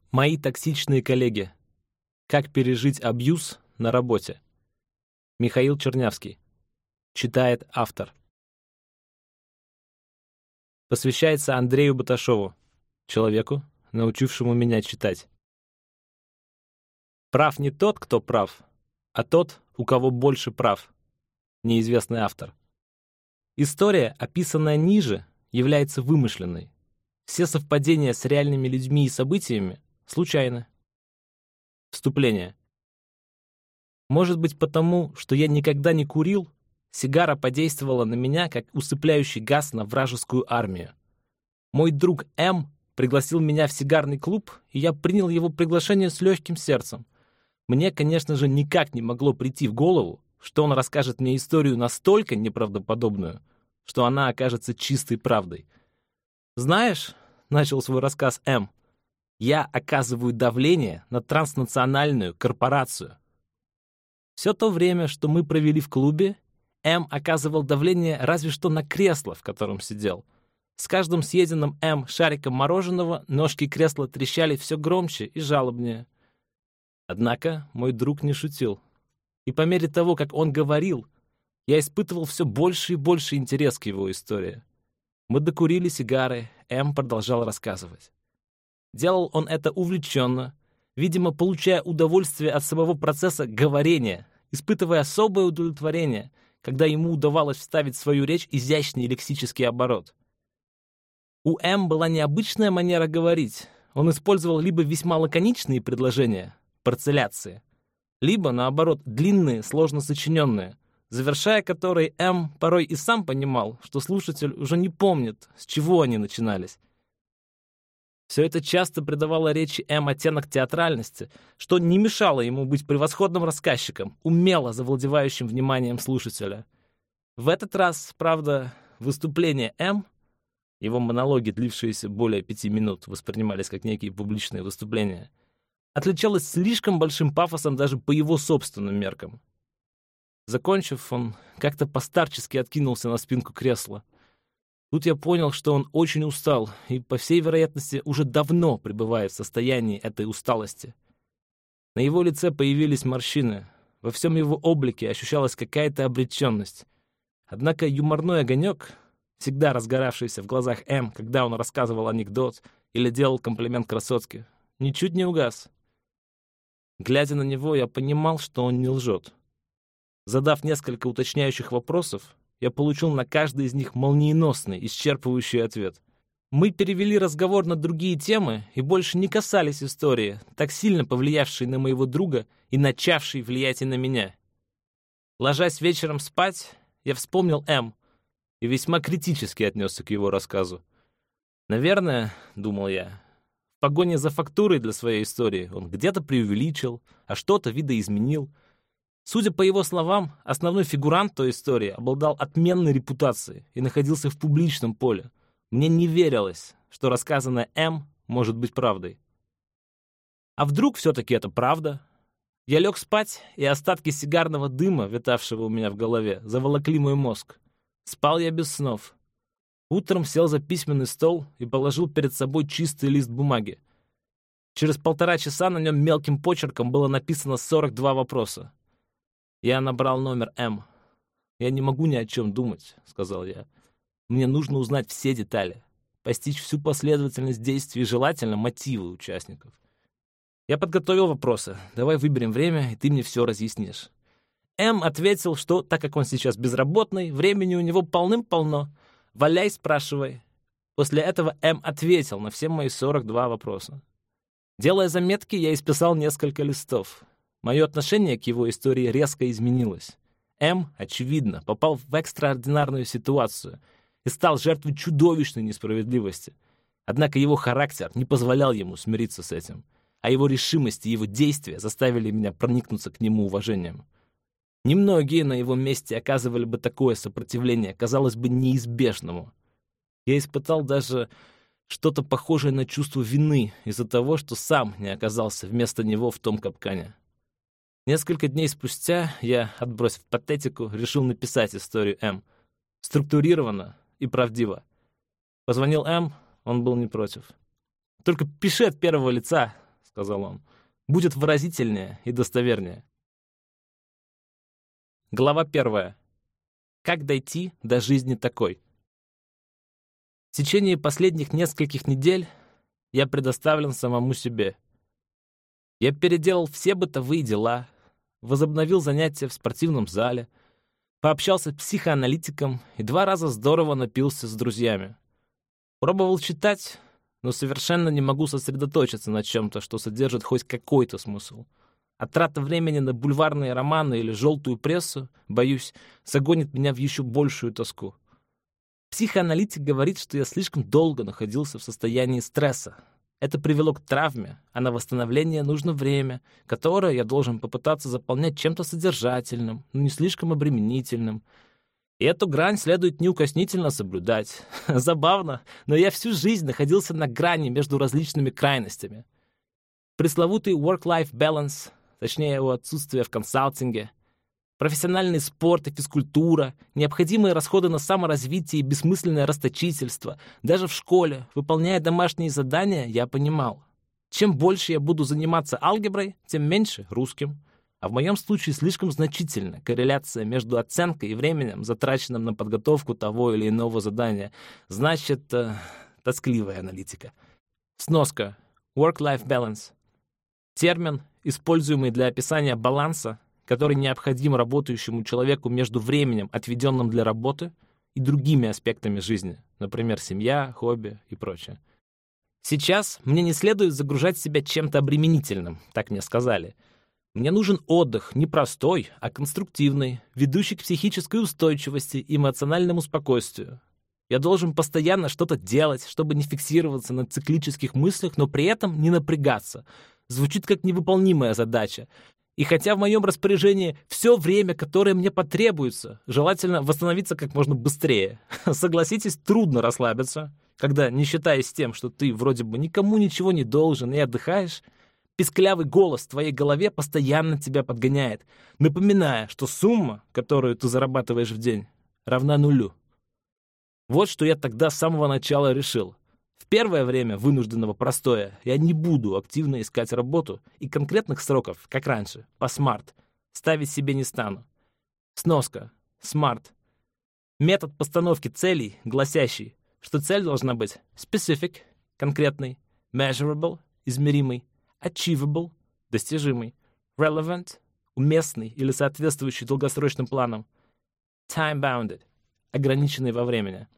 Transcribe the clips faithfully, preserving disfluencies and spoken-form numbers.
Мои токсичные коллеги. Как пережить абьюз на работе. Михаил Чернявский. Читает автор. Посвящается Андрею Баташову, человеку, научившему меня читать. Прав не тот, кто прав, а тот, у кого больше прав. Неизвестный автор. История, описанная ниже, является вымышленной. Все совпадения с реальными людьми и событиями случайны. Вступление. Может быть, потому, что я никогда не курил, сигара подействовала на меня, как усыпляющий газ на вражескую армию. Мой друг М пригласил меня в сигарный клуб, и я принял его приглашение с легким сердцем. Мне, конечно же, никак не могло прийти в голову, что он расскажет мне историю настолько неправдоподобную, что она окажется чистой правдой. «Знаешь, — начал свой рассказ М, — я оказываю давление на транснациональную корпорацию. Все то время, что мы провели в клубе, М оказывал давление разве что на кресло, в котором сидел. С каждым съеденным М шариком мороженого ножки кресла трещали все громче и жалобнее. Однако мой друг не шутил. И по мере того, как он говорил, я испытывал все больше и больше интерес к его истории. Мы докурили сигары, М продолжал рассказывать. Делал он это увлеченно, видимо, получая удовольствие от самого процесса говорения, испытывая особое удовлетворение, когда ему удавалось вставить в свою речь изящный лексический оборот. У М была необычная манера говорить. Он использовал либо весьма лаконичные предложения, парцеляции, либо, наоборот, длинные, сложно сочиненные, завершая которые М порой и сам понимал, что слушатель уже не помнит, с чего они начинались. Все это часто придавало речи М оттенок театральности, что не мешало ему быть превосходным рассказчиком, умело завладевающим вниманием слушателя. В этот раз, правда, выступление М, его монологи, длившиеся более пяти минут, воспринимались как некие публичные выступления, отличалось слишком большим пафосом даже по его собственным меркам. Закончив, он как-то постарчески откинулся на спинку кресла. Тут я понял, что он очень устал и, по всей вероятности, уже давно пребывает в состоянии этой усталости. На его лице появились морщины, во всем его облике ощущалась какая-то обреченность. Однако юморной огонек, всегда разгоравшийся в глазах М, когда он рассказывал анекдот или делал комплимент красотке, ничуть не угас. Глядя на него, я понимал, что он не лжет. Задав несколько уточняющих вопросов, я получил на каждый из них молниеносный, исчерпывающий ответ. Мы перевели разговор на другие темы и больше не касались истории, так сильно повлиявшей на моего друга и начавшей влиять и на меня. Ложась вечером спать, я вспомнил М и весьма критически отнесся к его рассказу. Наверное, думал я, в погоне за фактурой для своей истории он где-то преувеличил, а что-то видоизменил. Судя по его словам, основной фигурант той истории обладал отменной репутацией и находился в публичном поле. Мне не верилось, что рассказанное М может быть правдой. А вдруг все-таки это правда? Я лег спать, и остатки сигарного дыма, витавшего у меня в голове, заволокли мой мозг. Спал я без снов. Утром сел за письменный стол и положил перед собой чистый лист бумаги. Через полтора часа на нем мелким почерком было написано сорок два вопроса. Я набрал номер М. «Я не могу ни о чем думать», — сказал я. «Мне нужно узнать все детали, постичь всю последовательность действий и, желательно, мотивы участников. Я подготовил вопросы. Давай выберем время, и ты мне все разъяснишь». М ответил, что, так как он сейчас безработный, времени у него полным-полно. «Валяй, спрашивай». После этого М ответил на все мои сорок два вопроса. Делая заметки, я исписал несколько листов. Мое отношение к его истории резко изменилось. М, очевидно, попал в экстраординарную ситуацию и стал жертвой чудовищной несправедливости. Однако его характер не позволял ему смириться с этим, а его решимость и его действия заставили меня проникнуться к нему уважением. Немногие на его месте оказывали бы такое сопротивление, казалось бы, неизбежному. Я испытал даже что-то похожее на чувство вины из-за того, что сам не оказался вместо него в том капкане. Несколько дней спустя я, отбросив патетику, решил написать историю М. Структурированно и правдиво. Позвонил М, он был не против. «Только пиши от первого лица», — сказал он, — «будет выразительнее и достовернее». Глава первая. Как дойти до жизни такой? В течение последних нескольких недель я предоставлен самому себе. Я переделал все бытовые дела, возобновил занятия в спортивном зале, пообщался с психоаналитиком и два раза здорово напился с друзьями. Пробовал читать, но совершенно не могу сосредоточиться на чем-то, что содержит хоть какой-то смысл. А трата времени на бульварные романы или желтую прессу, боюсь, загонит меня в еще большую тоску. Психоаналитик говорит, что я слишком долго находился в состоянии стресса. Это привело к травме, а на восстановление нужно время, которое я должен попытаться заполнять чем-то содержательным, но не слишком обременительным. И эту грань следует неукоснительно соблюдать. Забавно, но я всю жизнь находился на грани между различными крайностями. Пресловутый work-life balance, точнее его отсутствие в консалтинге, профессиональный спорт и физкультура, необходимые расходы на саморазвитие и бессмысленное расточительство. Даже в школе, выполняя домашние задания, я понимал, чем больше я буду заниматься алгеброй, тем меньше русским. А в моем случае слишком значительна корреляция между оценкой и временем, затраченным на подготовку того или иного задания. Значит, э, тоскливая аналитика. Сноска. Work-life balance. Термин, используемый для описания баланса, который необходим работающему человеку между временем, отведенным для работы, и другими аспектами жизни, например, семья, хобби и прочее. Сейчас мне не следует загружать себя чем-то обременительным, так мне сказали. Мне нужен отдых, не простой, а конструктивный, ведущий к психической устойчивости и эмоциональному спокойствию. Я должен постоянно что-то делать, чтобы не фиксироваться на циклических мыслях, но при этом не напрягаться. Звучит как невыполнимая задача. И хотя в моем распоряжении все время, которое мне потребуется, желательно восстановиться как можно быстрее. Согласитесь, трудно расслабиться, когда, не считаясь тем, что ты вроде бы никому ничего не должен и отдыхаешь, писклявый голос в твоей голове постоянно тебя подгоняет, напоминая, что сумма, которую ты зарабатываешь в день, равна нулю. Вот что я тогда с самого начала решил. В первое время вынужденного простоя я не буду активно искать работу и конкретных сроков, как раньше, по смарт, ставить себе не стану. Сноска. Смарт. Метод постановки целей, гласящий, что цель должна быть specific, конкретный, measurable, измеримый, achievable, достижимый, relevant, уместный или соответствующий долгосрочным планам, time-bounded, ограниченный во времени.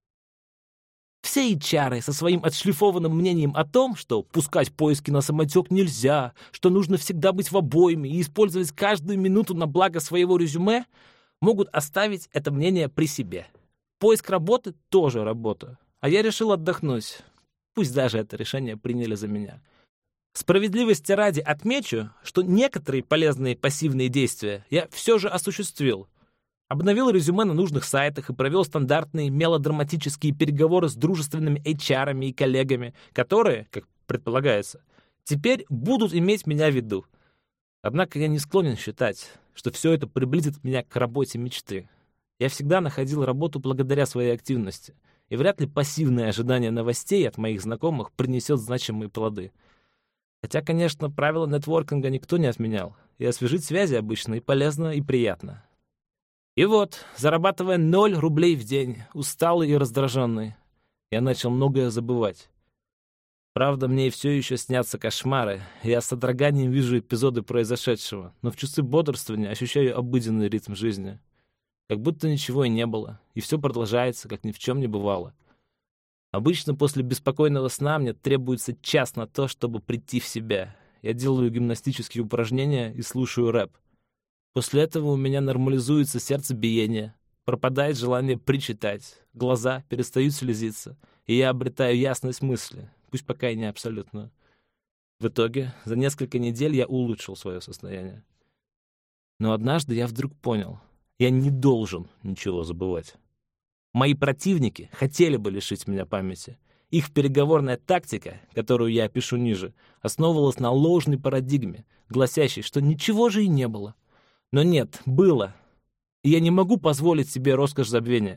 Все эйч ар со своим отшлифованным мнением о том, что пускать поиски на самотек нельзя, что нужно всегда быть в обойме и использовать каждую минуту на благо своего резюме, могут оставить это мнение при себе. Поиск работы тоже работа, а я решил отдохнуть. Пусть даже это решение приняли за меня. Справедливости ради отмечу, что некоторые полезные пассивные действия я все же осуществил. Обновил резюме на нужных сайтах и провел стандартные мелодраматические переговоры с дружественными эйч ар-ами и коллегами, которые, как предполагается, теперь будут иметь меня в виду. Однако я не склонен считать, что все это приблизит меня к работе мечты. Я всегда находил работу благодаря своей активности, и вряд ли пассивное ожидание новостей от моих знакомых принесет значимые плоды. Хотя, конечно, правила нетворкинга никто не отменял, и освежить связи обычно и полезно, и приятно. И вот, зарабатывая ноль рублей в день, усталый и раздраженный, я начал многое забывать. Правда, мне и все еще снятся кошмары, и я с содроганием вижу эпизоды произошедшего, но в часы бодрствования ощущаю обыденный ритм жизни. Как будто ничего и не было, и все продолжается, как ни в чем не бывало. Обычно после беспокойного сна мне требуется час на то, чтобы прийти в себя. Я делаю гимнастические упражнения и слушаю рэп. После этого у меня нормализуется сердцебиение, пропадает желание причитать, глаза перестают слезиться, и я обретаю ясность мысли, пусть пока и не абсолютную. В итоге, за несколько недель я улучшил свое состояние. Но однажды я вдруг понял, я не должен ничего забывать. Мои противники хотели бы лишить меня памяти. Их переговорная тактика, которую я опишу ниже, основывалась на ложной парадигме, гласящей, что ничего же и не было. Но нет, было. И я не могу позволить себе роскошь забвения.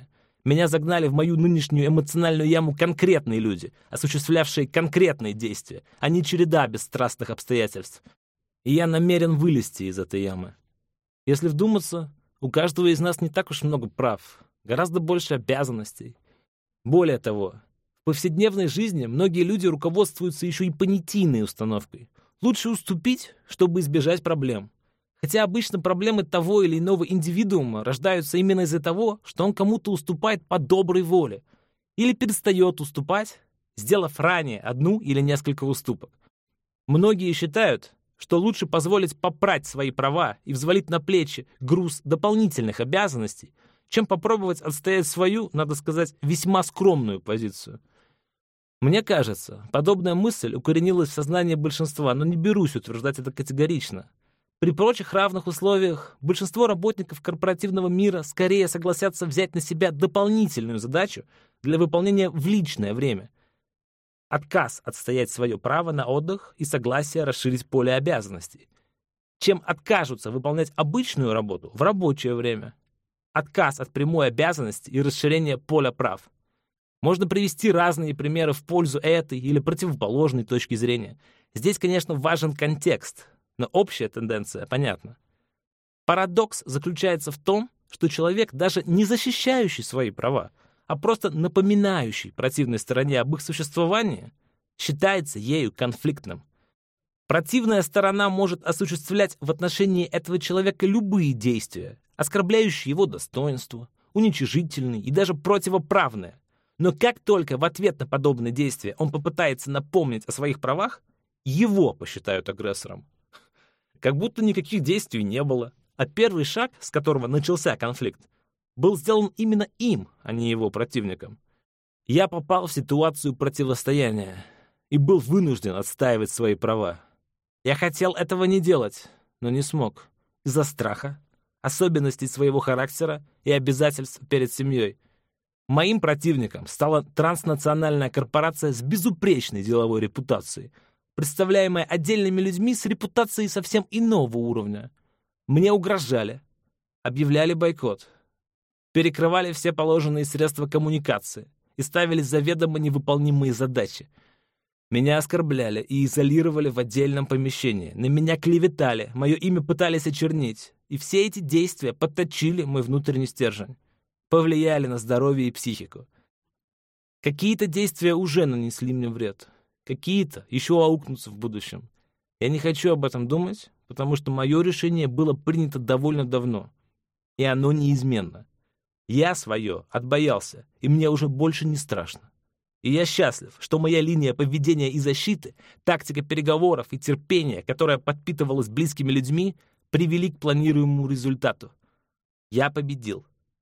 Меня загнали в мою нынешнюю эмоциональную яму конкретные люди, осуществлявшие конкретные действия, а не череда бесстрастных обстоятельств. И я намерен вылезти из этой ямы. Если вдуматься, у каждого из нас не так уж много прав, гораздо больше обязанностей. Более того, в повседневной жизни многие люди руководствуются еще и понятийной установкой. Лучше уступить, чтобы избежать проблем. Хотя обычно проблемы того или иного индивидуума рождаются именно из-за того, что он кому-то уступает по доброй воле или перестает уступать, сделав ранее одну или несколько уступок. Многие считают, что лучше позволить попрать свои права и взвалить на плечи груз дополнительных обязанностей, чем попробовать отстоять свою, надо сказать, весьма скромную позицию. Мне кажется, подобная мысль укоренилась в сознании большинства, но не берусь утверждать это категорично. При прочих равных условиях большинство работников корпоративного мира скорее согласятся взять на себя дополнительную задачу для выполнения в личное время. Отказ отстоять свое право на отдых и согласие расширить поле обязанностей. Чем откажутся выполнять обычную работу в рабочее время. Отказ от прямой обязанности и расширение поля прав. Можно привести разные примеры в пользу этой или противоположной точки зрения. Здесь, конечно, важен контекст, но общая тенденция понятна. Парадокс заключается в том, что человек, даже не защищающий свои права, а просто напоминающий противной стороне об их существовании, считается ею конфликтным. Противная сторона может осуществлять в отношении этого человека любые действия, оскорбляющие его достоинство, уничижительные и даже противоправные. Но как только в ответ на подобные действия он попытается напомнить о своих правах, его посчитают агрессором. Как будто никаких действий не было, а первый шаг, с которого начался конфликт, был сделан именно им, а не его противником. Я попал в ситуацию противостояния и был вынужден отстаивать свои права. Я хотел этого не делать, но не смог. Из-за страха, особенностей своего характера и обязательств перед семьей. Моим противником стала транснациональная корпорация с безупречной деловой репутацией, представляемая отдельными людьми с репутацией совсем иного уровня. Мне угрожали, объявляли бойкот, перекрывали все положенные средства коммуникации и ставили заведомо невыполнимые задачи. Меня оскорбляли и изолировали в отдельном помещении, на меня клеветали, мое имя пытались очернить, и все эти действия подточили мой внутренний стержень, повлияли на здоровье и психику. Какие-то действия уже нанесли мне вред, какие-то еще аукнутся в будущем. Я не хочу об этом думать, потому что мое решение было принято довольно давно, и оно неизменно. Я свое отбоялся, и мне уже больше не страшно. И я счастлив, что моя линия поведения и защиты, тактика переговоров и терпения, которая подпитывалась близкими людьми, привели к планируемому результату. Я победил.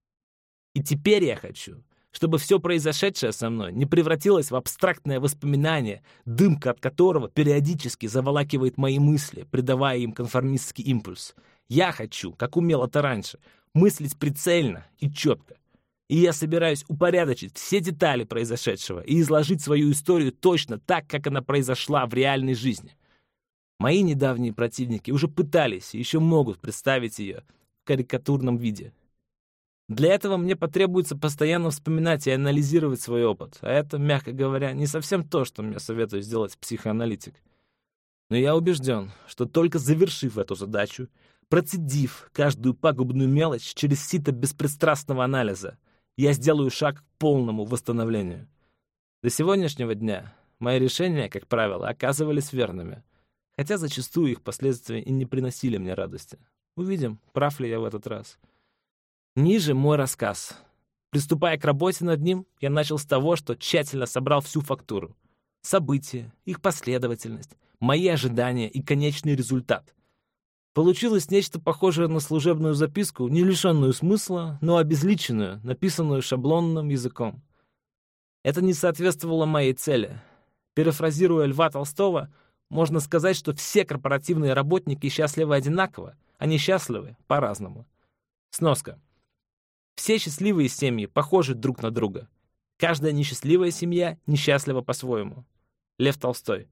И теперь я хочу, чтобы все произошедшее со мной не превратилось в абстрактное воспоминание, дымка от которого периодически заволакивает мои мысли, придавая им конформистский импульс. Я хочу, как умел это раньше, мыслить прицельно и четко. И я собираюсь упорядочить все детали произошедшего и изложить свою историю точно так, как она произошла в реальной жизни. Мои недавние противники уже пытались и еще могут представить ее в карикатурном виде. Для этого мне потребуется постоянно вспоминать и анализировать свой опыт, а это, мягко говоря, не совсем то, что мне советует сделать психоаналитик. Но я убежден, что только завершив эту задачу, процедив каждую пагубную мелочь через сито беспристрастного анализа, я сделаю шаг к полному восстановлению. До сегодняшнего дня мои решения, как правило, оказывались верными, хотя зачастую их последствия и не приносили мне радости. Увидим, прав ли я в этот раз. Ниже мой рассказ. Приступая к работе над ним, я начал с того, что тщательно собрал всю фактуру. События, их последовательность, мои ожидания и конечный результат. Получилось нечто похожее на служебную записку, не лишенную смысла, но обезличенную, написанную шаблонным языком. Это не соответствовало моей цели. Перефразируя Льва Толстого, можно сказать, что все корпоративные работники счастливы одинаково, а несчастливы по-разному. Сноска. Все счастливые семьи похожи друг на друга. Каждая несчастливая семья несчастлива по-своему. Лев Толстой.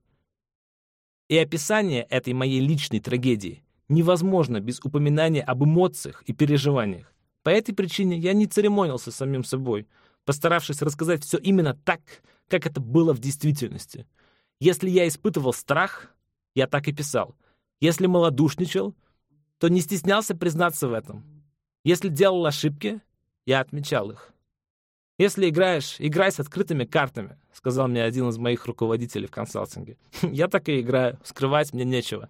И описание этой моей личной трагедии невозможно без упоминания об эмоциях и переживаниях. По этой причине я не церемонился с самим собой. постаравшись рассказать все именно так, как это было в действительности. Если я испытывал страх, я так и писал. Если малодушничал, то не стеснялся признаться в этом. Если делал ошибки, я отмечал их. «Если играешь, играй с открытыми картами», — сказал мне один из моих руководителей в консалтинге. Я так и играю, скрывать мне нечего.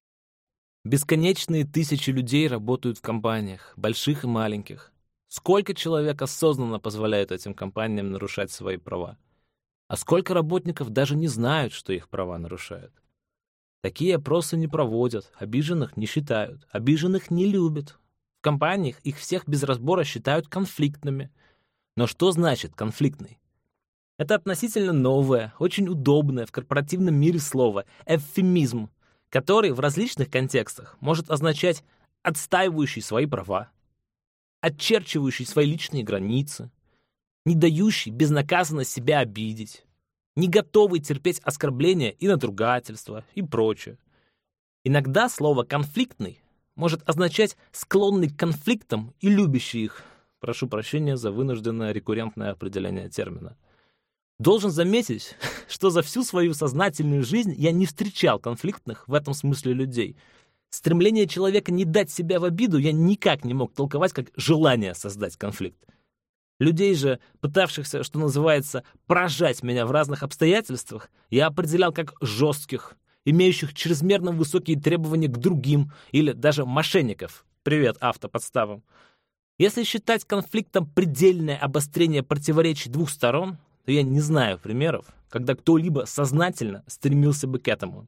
Бесконечные тысячи людей работают в компаниях, больших и маленьких. Сколько человек осознанно позволяет этим компаниям нарушать свои права? А сколько работников даже не знают, что их права нарушают? Такие опросы не проводят, обиженных не считают, обиженных не любят. В компаниях их всех без разбора считают конфликтными. Но что значит конфликтный? Это относительно новое, очень удобное в корпоративном мире слово эвфемизм, который в различных контекстах может означать отстаивающий свои права, очерчивающий свои личные границы, не дающий безнаказанно себя обидеть, не готовый терпеть оскорбления и надругательства и прочее. Иногда слово «конфликтный» может означать склонный к конфликтам и любящий их. Прошу прощения за вынужденное рекуррентное определение термина. Должен заметить, что за всю свою сознательную жизнь я не встречал конфликтных в этом смысле людей. Стремление человека не дать себя в обиду я никак не мог толковать как желание создать конфликт. Людей же, пытавшихся, что называется, прожать меня в разных обстоятельствах, я определял как жестких, имеющих чрезмерно высокие требования к другим или даже мошенников. Привет автоподставам. Если считать конфликтом предельное обострение противоречий двух сторон, то я не знаю примеров, когда кто-либо сознательно стремился бы к этому.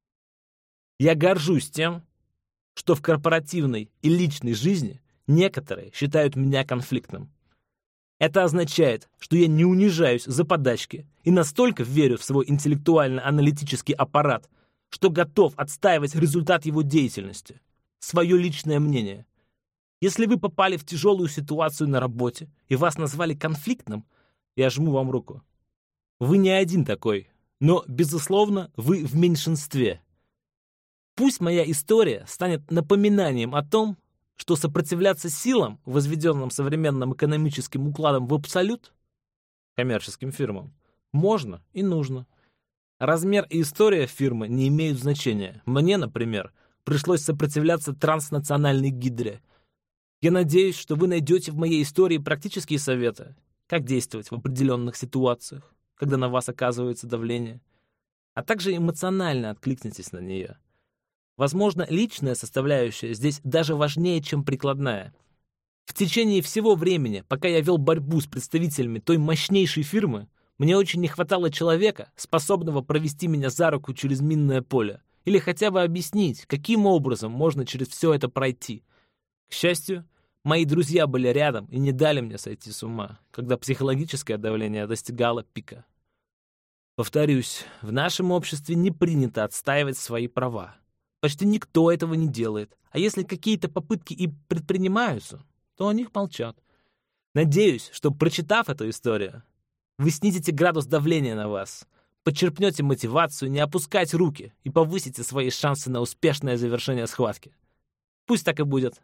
Я горжусь тем, что в корпоративной и личной жизни некоторые считают меня конфликтным. Это означает, что я не унижаюсь за подачки и настолько верю в свой интеллектуально-аналитический аппарат, что готов отстаивать результат его деятельности, свое личное мнение. Если вы попали в тяжелую ситуацию на работе и вас назвали конфликтным, я жму вам руку. Вы не один такой, но, безусловно, вы в меньшинстве. Пусть моя история станет напоминанием о том, что сопротивляться силам, возведенным современным экономическим укладом в абсолют, коммерческим фирмам, можно и нужно. Размер и история фирмы не имеют значения. Мне, например, пришлось сопротивляться транснациональной гидре. Я надеюсь, что вы найдете в моей истории практические советы, как действовать в определенных ситуациях, когда на вас оказывается давление, а также эмоционально откликнитесь на нее. Возможно, личная составляющая здесь даже важнее, чем прикладная. В течение всего времени, пока я вел борьбу с представителями той мощнейшей фирмы, мне очень не хватало человека, способного провести меня за руку через минное поле, или хотя бы объяснить, каким образом можно через все это пройти. К счастью, мои друзья были рядом и не дали мне сойти с ума, когда психологическое давление достигало пика. Повторюсь, в нашем обществе не принято отстаивать свои права. Почти никто этого не делает, а если какие-то попытки и предпринимаются, то о них молчат. Надеюсь, что, прочитав эту историю, вы снизите градус давления на вас, подчерпнете мотивацию не опускать руки и повысите свои шансы на успешное завершение схватки. Пусть так и будет.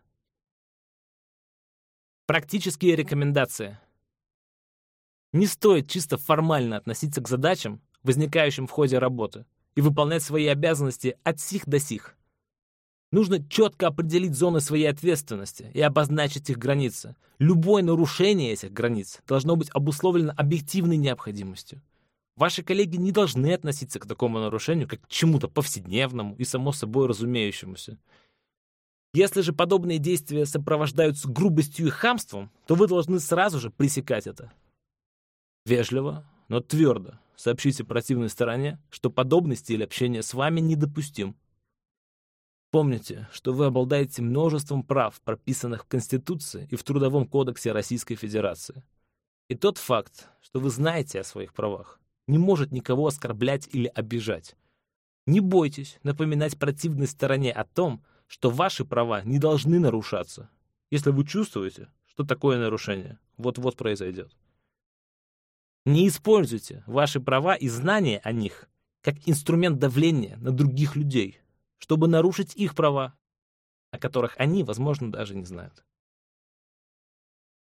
Практические рекомендации. Не стоит чисто формально относиться к задачам, возникающим в ходе работы, и выполнять свои обязанности от сих до сих. Нужно четко определить зоны своей ответственности и обозначить их границы. Любое нарушение этих границ должно быть обусловлено объективной необходимостью. Ваши коллеги не должны относиться к такому нарушению как к чему-то повседневному и само собой разумеющемуся. Если же подобные действия сопровождаются грубостью и хамством, то вы должны сразу же пресекать это. Вежливо, но твердо сообщите противной стороне, что подобный стиль общения с вами недопустим. Помните, что вы обладаете множеством прав, прописанных в Конституции и в Трудовом кодексе Российской Федерации. И тот факт, что вы знаете о своих правах, не может никого оскорблять или обижать. Не бойтесь напоминать противной стороне о том, что ваши права не должны нарушаться, если вы чувствуете, что такое нарушение вот-вот произойдет. Не используйте ваши права и знания о них как инструмент давления на других людей, чтобы нарушить их права, о которых они, возможно, даже не знают.